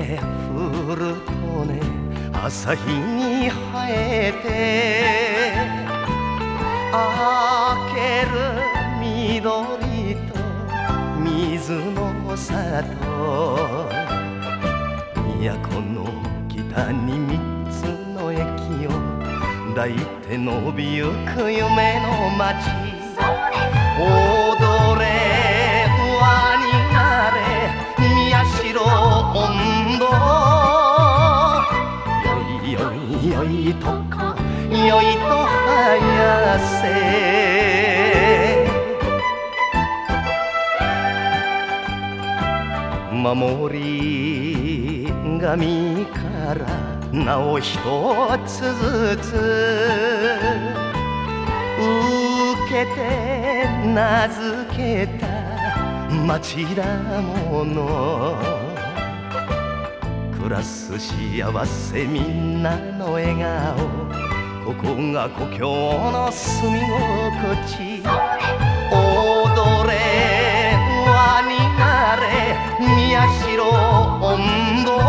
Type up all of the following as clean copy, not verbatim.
降るとね朝日に生えて開ける緑と水の里都の北に三つの駅を抱いて伸びゆく夢の街踊れ輪になれ宮代音頭よいよいよいとこよいと早せ守り神から名を一つずつ受けて名付けた町だもの暮らす幸せみんなの笑顔ここが故郷の住み心地踊れ輪になれ宮代音頭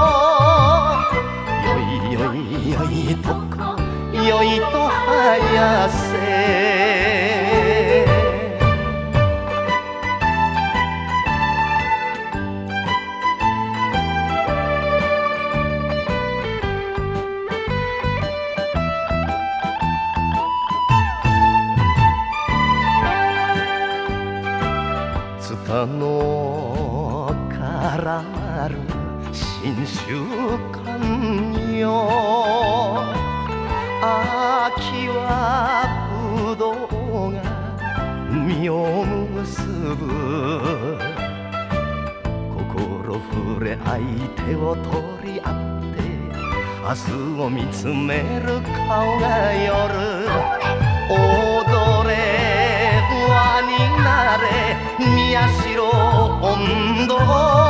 よいよいよいとこよいと早せツタの絡まる新習慣よ秋はぶどうが実を結ぶ心触れ相手を取り合って明日を見つめる顔が夜踊れ輪になれ宮代音頭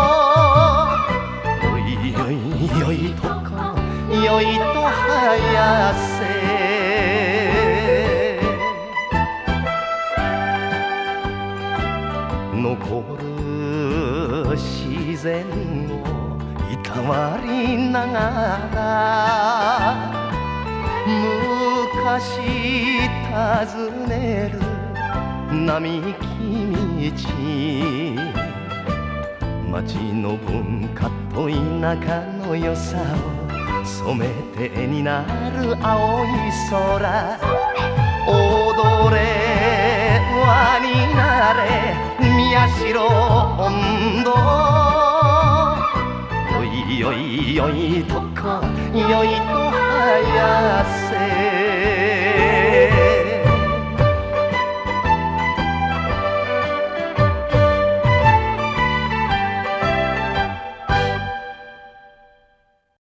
よいよいよいとこよいと早せ残る自然をいたわりながら昔訪ねる並木道町の文化と田舎の良さを染めて絵になる青い空踊れ輪になれ宮代音頭よいよいよいとこよいと早せ